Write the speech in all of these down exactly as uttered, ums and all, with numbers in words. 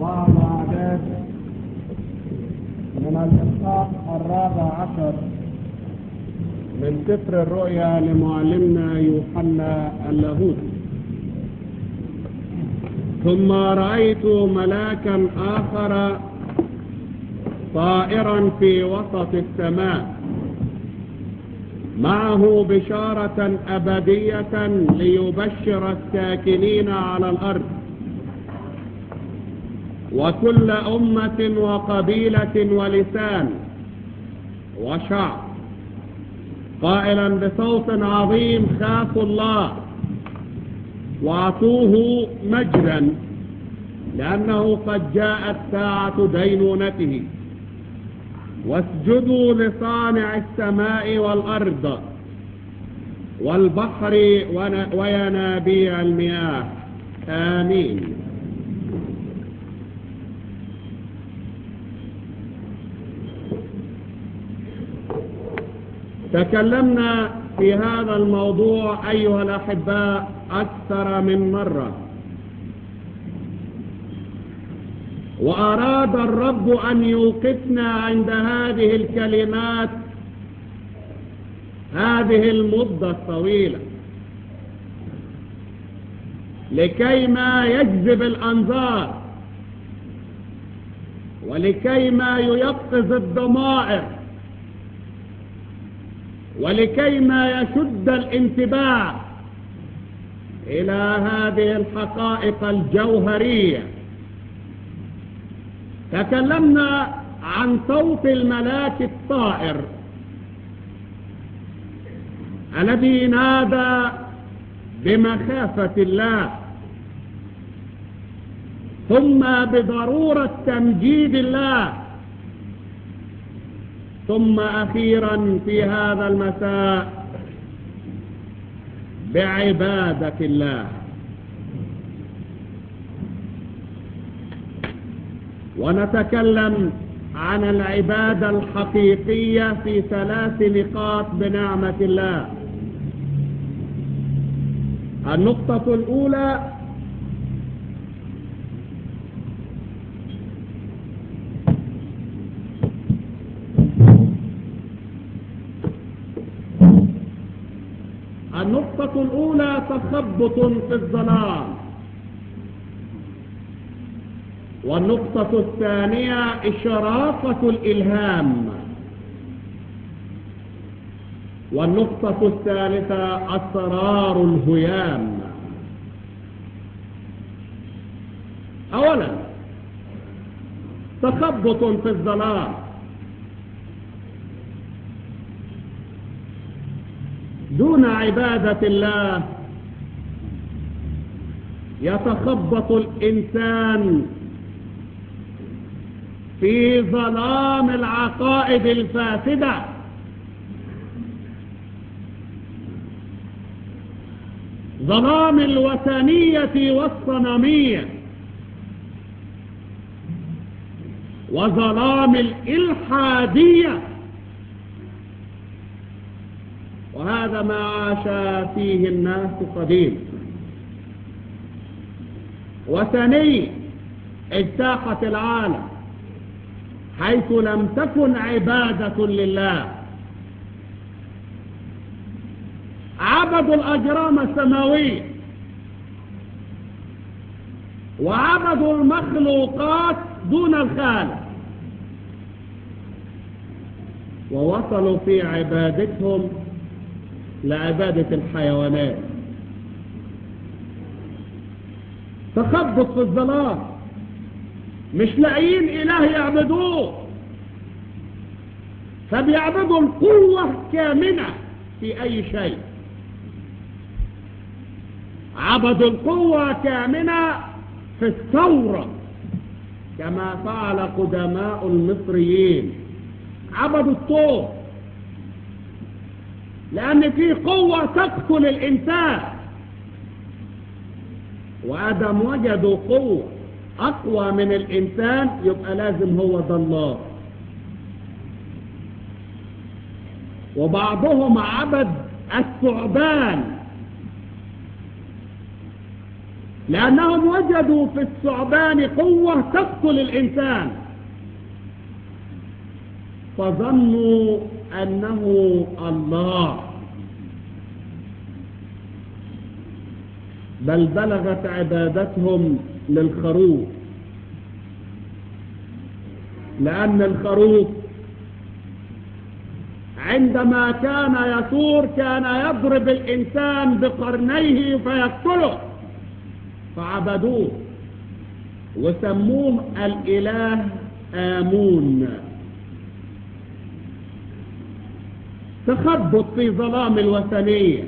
بعض أعداد من الإصحاح الرابع عشر من سفر الرؤيا لمعلمنا يوحنا اللاهوتي. ثم رأيت ملاكا آخر طائرا في وسط السماء معه بشارة أبدية ليبشر الساكنين على الأرض وكل أمة وقبيلة ولسان وشعب، قائلا بصوت عظيم: خافوا الله واعطوه مجدا، لأنه قد جاءت ساعة دينونته، واسجدوا لصانع السماء والأرض والبحر وينابيع المياه. آمين. تكلمنا في هذا الموضوع أيها الأحباء أكثر من مرة، وأراد الرب أن يوقفنا عند هذه الكلمات هذه المدة الطويلة لكيما يجذب الأنظار ولكيما ييقظ الضمائر ولكيما يشد الانتباه إلى هذه الحقائق الجوهرية. تكلمنا عن صوت الملاك الطائر الذي نادى بمخافة الله، ثم بضرورة تمجيد الله، ثم أخيرا في هذا المساء بعبادة الله. ونتكلم عن العبادة الحقيقية في ثلاث نقاط بنعمة الله. النقطة الأولى: النقطة الأولى تخبط في الظلام، والنقطة الثانية إشراقة الإلهام، والنقطة الثالثة أسرار الهيام. أولا، تخبط في الظلام. دون عبادة الله يتخبط الإنسان في ظلام العقائد الفاسدة، ظلام الوثنية والصنمية، وظلام الإلحادية، وهذا ما عاش فيه الناس قديما. وثني اجتاحت العالم حيث لم تكن عبادة لله. عبدوا الأجرام السماوية وعبدوا المخلوقات دون الخالق، ووصلوا في عبادتهم لعبادة الحيوانات. تخبط في الظلام، مش لاقيين إله يعبدوه، فبيعبدوا القوة كامنة في أي شيء. عبدوا القوة كامنة في الثورة كما فعل قدماء المصريين. عبدوا الطور لأن في قوة تقتل الإنسان، وآدم وجدوا قوة أقوى من الإنسان، يبقى لازم هو ده الله. وبعضهم عبد الثعبان لأنهم وجدوا في الثعبان قوة تقتل الإنسان، فظنوا أنه الله، بل بلغت عبادتهم للخروف، لأن الخروف عندما كان يثور كان يضرب الإنسان بقرنيه فيقتله، فعبدوه وسموه الإله آمون. تخبط في ظلام الوثنية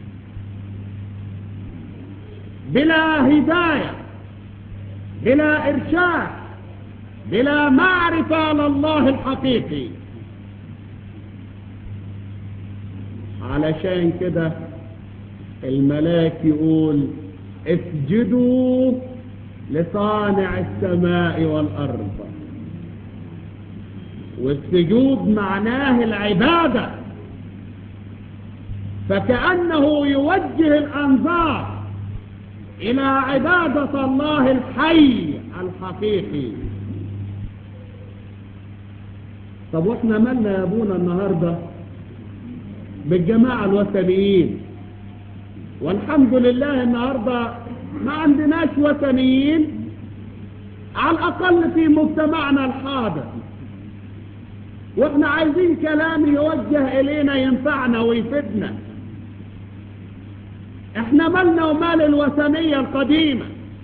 بلا هداية، بلا إرشاد، بلا معرفة لله الحقيقي. علشان كده الملاك يقول اسجدوا لصانع السماء والأرض. والسجود معناه العبادة، فكأنه يوجه الأنظار إلى عبادة الله الحي الحقيقي. طب واحنا مالنا يا ابونا النهاردة بالجماعة الوثنيين؟ والحمد لله النهاردة ما عندناش وثنيين، على الأقل في مجتمعنا الحاضر، واحنا عايزين كلام يوجه إلينا ينفعنا ويفيدنا. احنا مالنا ومال الوثنية القديمة،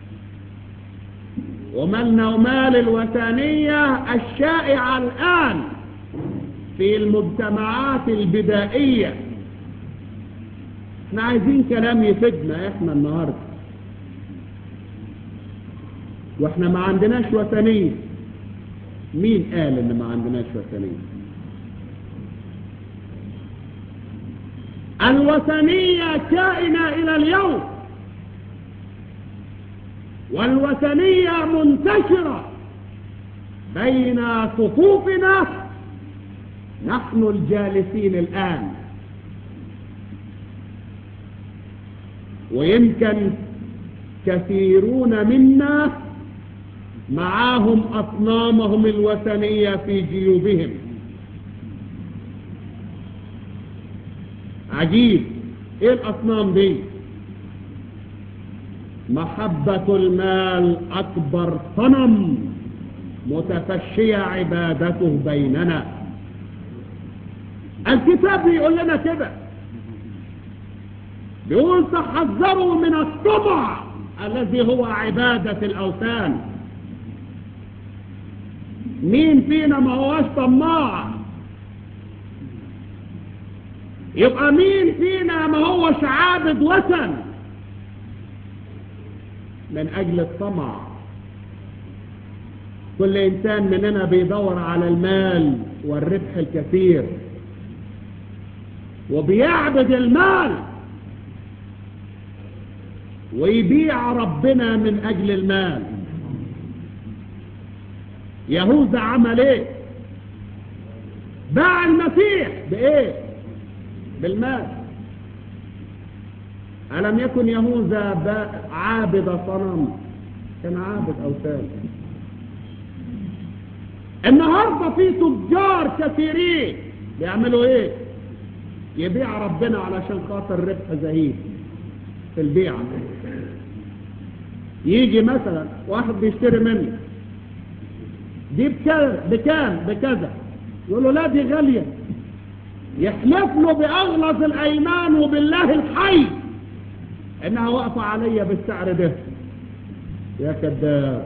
ومالنا ومال الوثنية الشائعة الآن في المجتمعات البدائية. احنا عايزين كلام يفيدنا احنا النهاردة، واحنا ما عندناش وثنية. مين قال ان ما عندناش وثنية؟ الوثنية كائنة الى اليوم، والوثنية منتشرة بين صفوفنا نحن الجالسين الآن. ويمكن كثيرون منا معاهم أصنامهم الوثنية في جيوبهم. عجيب، ايه الأصنام دي؟ محبة المال أكبر صنم متفشية عبادته بيننا. الكتاب بيقول لنا كده، بيقول تحذروا من الطمع الذي هو عبادة الأوثان. مين فينا ما هوش طماع؟ يبقى مين فينا ما هوش عابد وثن من أجل الطمع؟ كل إنسان مننا بيدور على المال والربح الكثير، وبيعبد المال ويبيع ربنا من أجل المال. يهوذا عمل ايه؟ باع المسيح بايه؟ بالمال. ألم يكن يهوذا عابد صنم؟ كان عابد أوثان. النهارده في تجار كثيرين بيعملوا ايه؟ يبيع ربنا علشان خاطر ربح زهيد في البيع. يجي مثلا واحد بيشتري منه، دي بكام بكام بكذا، يقول له لا دي غالية، يحلف له بأغلظ الأيمان وبالله الحي إنها واقفة عليا بالسعر ده. يا كذاب،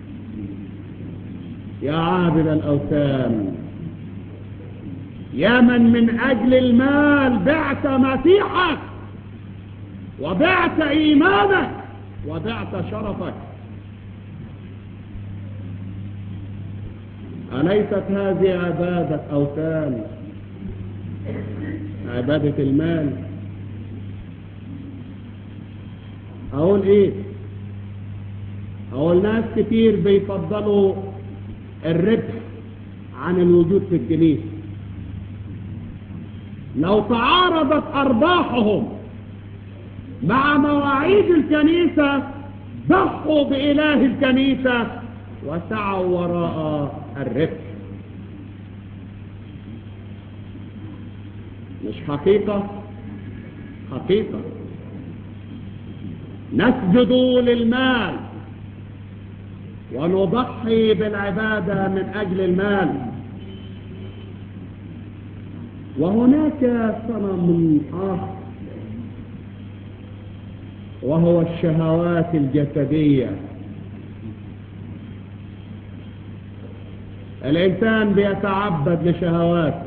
يا عابد الأوثان، يا من من أجل المال بعت مسيحك وبعت إيمانك وبعت شرفك. أليست هذه عبادة أوثان؟ عبادة المال. أقول إيه؟ أقول ناس كتير بيفضلوا الربح عن الوجود في الكنيسة. لو تعارضت أرباحهم مع مواعيد الكنيسة ضحوا بإله الكنيسة وسعوا وراء الربح. مش حقيقة؟ حقيقة. نسجد للمال ونضحي بالعبادة من أجل المال. وهناك صنم آخر وهو الشهوات الجسدية. الإنسان بيتعبد لشهواته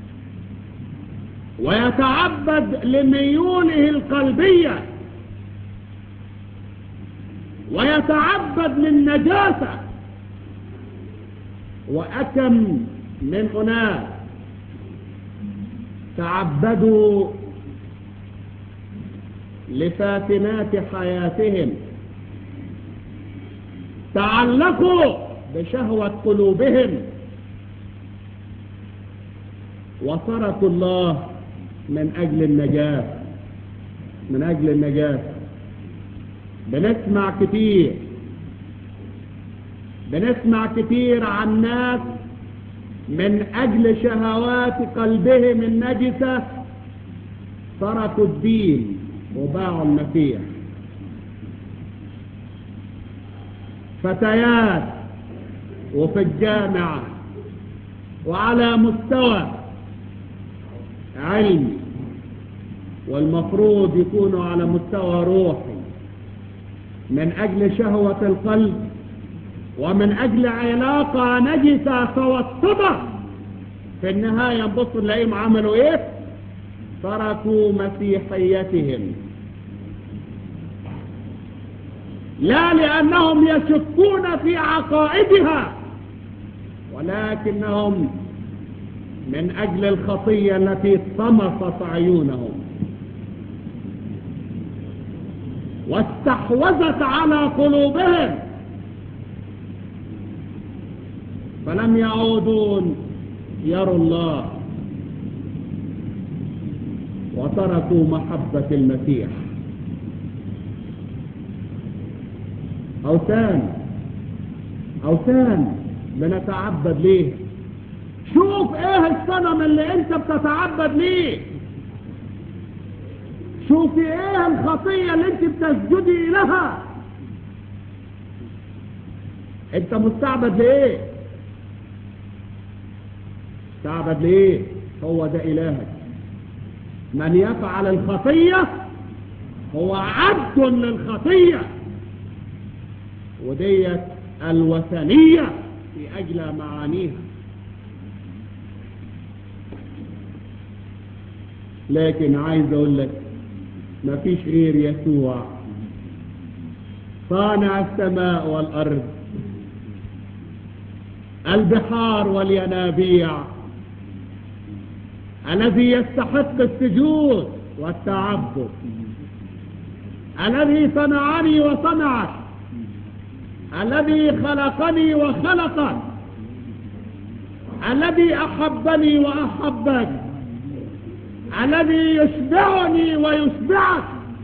ويتعبد لميوله القلبية ويتعبد للنجاسة. وأكم من أناس تعبدوا لفاتنات حياتهم، تعلقوا بشهوة قلوبهم وتركوا الله من أجل النجاة. من أجل النجاة بنسمع كتير بنسمع كتير عن ناس من أجل شهوات قلبهم النجسة تركوا الدين وباعوا المسيح. فتيات وفي الجامعة وعلى مستوى علمي، والمفروض يكونوا على مستوى روحي، من أجل شهوة القلب ومن أجل علاقة نجسة توسطة، في النهاية نبص نلاقيهم عملوا إيه؟ تركوا مسيحيتهم، لا لأنهم يشكون في عقائدها، ولكنهم من أجل الخطية التي طمست عيونهم واستحوذت على قلوبهم، فلم يعودون يروا الله وتركوا محبة المسيح. أوثان أوثان بنتعبد ليه؟ شوف ايه الصنم اللي انت بتتعبد ليه، شوفي ايه الخطية اللي انت بتسجدي لها. انت مستعبد ليه؟ مستعبد ليه؟ هو ده الهك. من يفعل الخطية هو عبد للخطية، وديت الوثنية في أجل معانيها. لكن عايز اقول لك مفيش غير يسوع صانع السماء والأرض، البحار والينابيع، الذي يستحق السجود والتعبد، الذي صنعني وصنعك، الذي خلقني وخلقك، الذي أحبني وأحبك، الذي يشبعني ويشبعك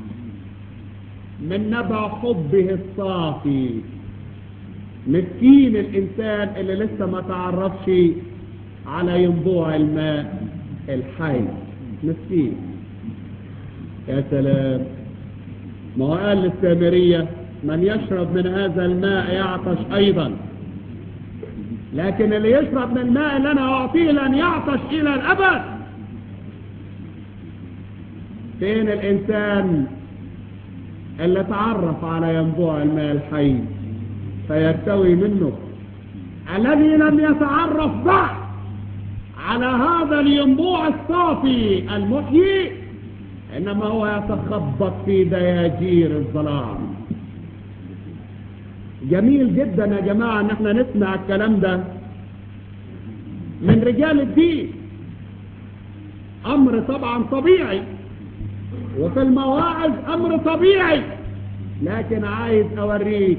من نبع حبه الصافي. مسكين الإنسان اللي لسه ما تعرفش على ينبوع الماء الحي، مسكين. يا سلام، ما هو قال للسامرية من يشرب من هذا الماء يعطش أيضا، لكن اللي يشرب من الماء اللي أنا أعطيه لن يعطش إلى الأبد. فين الإنسان اللي تعرف على ينبوع الماء الحي فيرتوي منه؟ الذي لم يتعرف بعد على هذا الينبوع الصافي المحيي إنما هو يتخبط في دياجير الظلام. جميل جدا يا جماعة ان احنا نسمع الكلام ده من رجال الدين، امر طبعا طبيعي، وفي المواعظ امر طبيعي، لكن عايز اوريك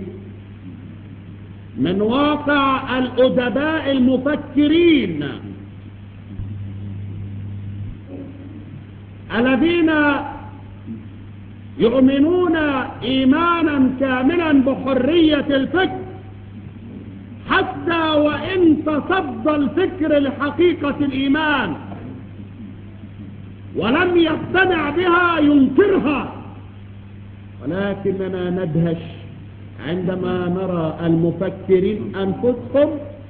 من واقع الادباء المفكرين الذين يؤمنون إيمانا كاملا بحرية الفكر، حتى وإن تصدى الفكر لحقيقة الإيمان ولم يقتنع بها ينكرها. ولكننا ندهش عندما نرى المفكرين أنفسهم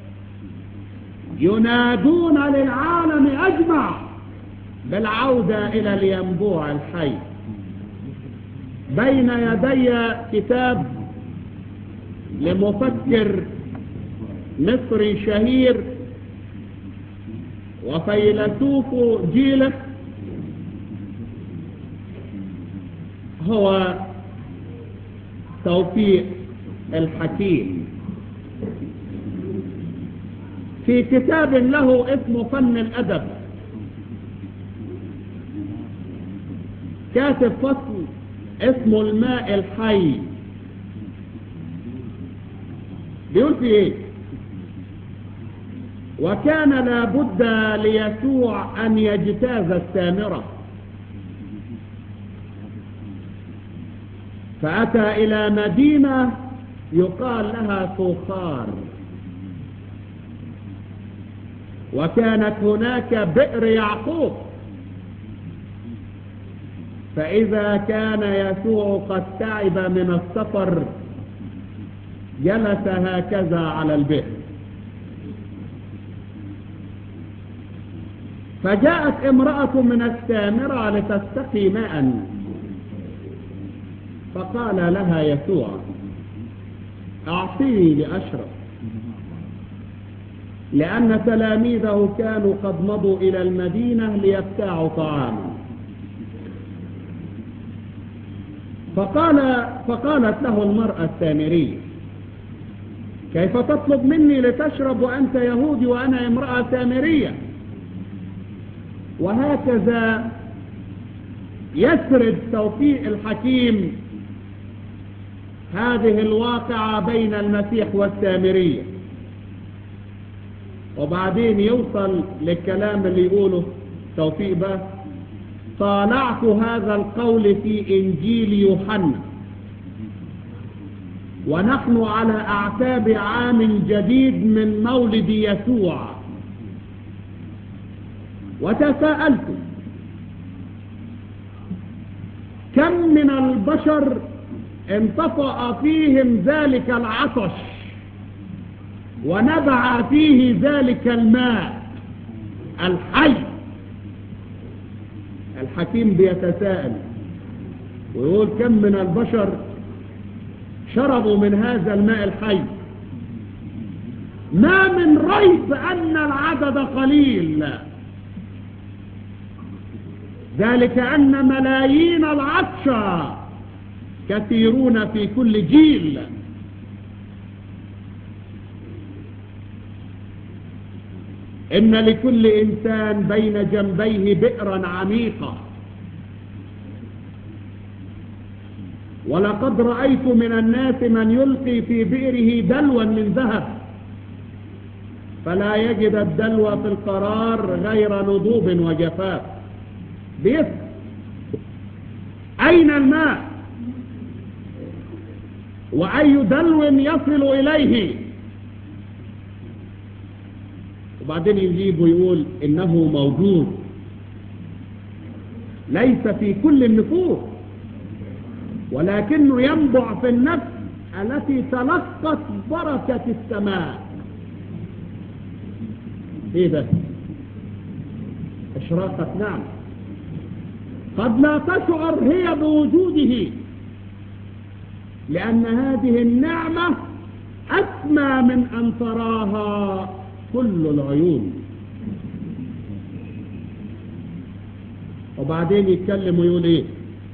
ينادون للعالم أجمع بالعودة إلى الينبوع الحي. بين يدي كتاب لمفكر مصري شهير وفيلسوف جيله، هو توفيق الحكيم، في كتاب له اسمه فن الأدب كاتب فصل اسمه الماء الحي. بيقول في ايه؟ وكان لابد ليسوع أن يجتاز السامرة، فأتى إلى مدينة يقال لها سوخار، وكانت هناك بئر يعقوب، فإذا كان يسوع قد تعب من السفر جلس هكذا على البئر، فجاءت امرأة من السامرة لتستقي ماء، فقال لها يسوع أعطيني لأشرب، لأن تلاميذه كانوا قد مضوا إلى المدينة ليبتاعوا طعاما. فقال فقالت له المرأة السامرية كيف تطلب مني لتشرب وأنت يهودي وأنا امرأة سامرية؟ وهكذا يسرد توفيق الحكيم هذه الواقعة بين المسيح والسامرية، وبعدين يوصل للكلام اللي يقوله توفيق بقى: طالعت هذا القول في إنجيل يوحنا ونحن على أعتاب عام جديد من مولد يسوع، وتساءلت كم من البشر انطفأ فيهم ذلك العطش ونبع فيه ذلك الماء الحي. الحكيم بيتساءل ويقول كم من البشر شربوا من هذا الماء الحي. ما من ريب أن العدد قليل، ذلك أن ملايين العطشى كثيرون في كل جيل. إن لكل إنسان بين جنبيه بئرا عميقة، ولقد رأيت من الناس من يلقي في بئره دلوا من ذهب فلا يجد الدلو في القرار غير نضوب وجفاف. بيسأل أين الماء وأي دلو يصل إليه؟ وبعدين يجيب ويقول إنه موجود، ليس في كل النفوس ولكنه ينبع في النفس التي تلقت بركة السماء. ايه ده؟ اشراقة نعمة قد لا تشعر هي بوجوده، لأن هذه النعمة أسمى من أن تراها كل العيون. وبعدين يتكلم ويقول ايه؟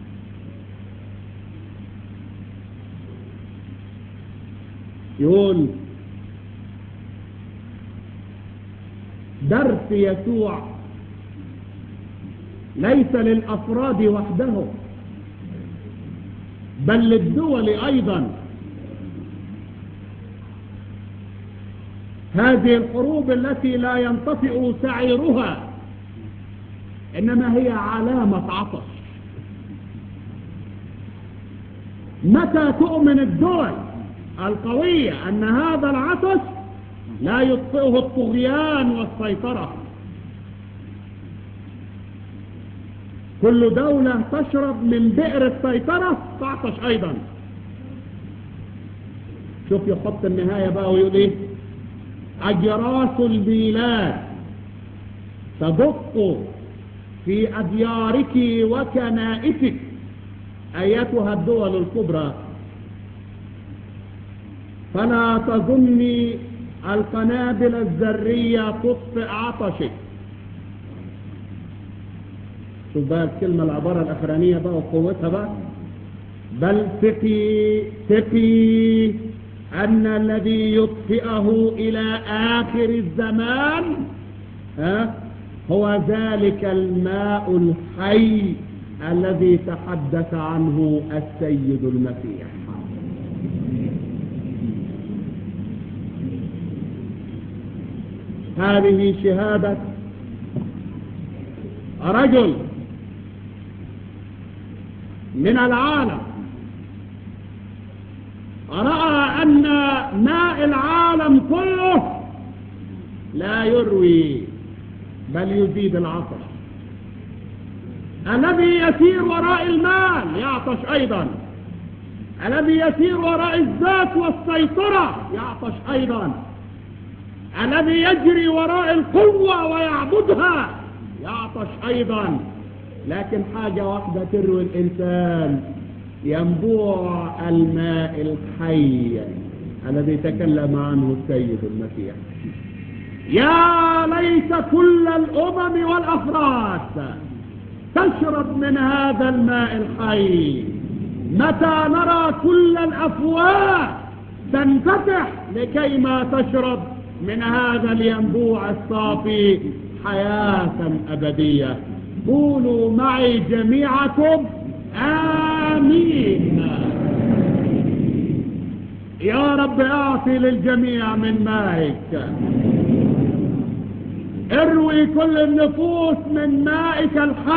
يقول درس يسوع ليس للأفراد وحدهم بل للدول أيضا. هذه الحروب التي لا ينطفئ سعيرها إنما هي علامة عطش. متى تؤمن الدول القوية أن هذا العطش لا يطفئه الطغيان والسيطرة؟ كل دولة تشرب من بئر السيطرة تعطش أيضا. شوف يحط النهاية بقى ويقول إيه؟ أجراس البلاد تدق في أديارك وكنائسك أيتها الدول الكبرى، فلا تظني القنابل الذرية تطفئ عطشك. شوف بقى الكلمة العبارة الأخرانية بقى وقوتها بقى. بل ثقي ثقي أن الذي يطفئه إلى آخر الزمان ها هو ذلك الماء الحي الذي تحدث عنه السيد المسيح. هذه شهادة رجل من العالم رأى أن ماء العالم كله لا يروي بل يزيد العطش. الذي يسير وراء المال يعطش أيضا، الذي يسير وراء الذات والسيطرة يعطش أيضا، الذي يجري وراء القوة ويعبدها يعطش أيضا. لكن حاجة واحدة تروي الإنسان، ينبوع الماء الحي الذي تكلم عنه السيد المسيح. يا ليت كل الأمم والأفراد تشرب من هذا الماء الحي. متى نرى كل الأفواه تنفتح لكي ما تشرب من هذا الينبوع الصافي حياة أبدية. قولوا معي جميعكم آمين. يا رب أعطي للجميع من مائك، اروي كل النفوس من مائك الحي.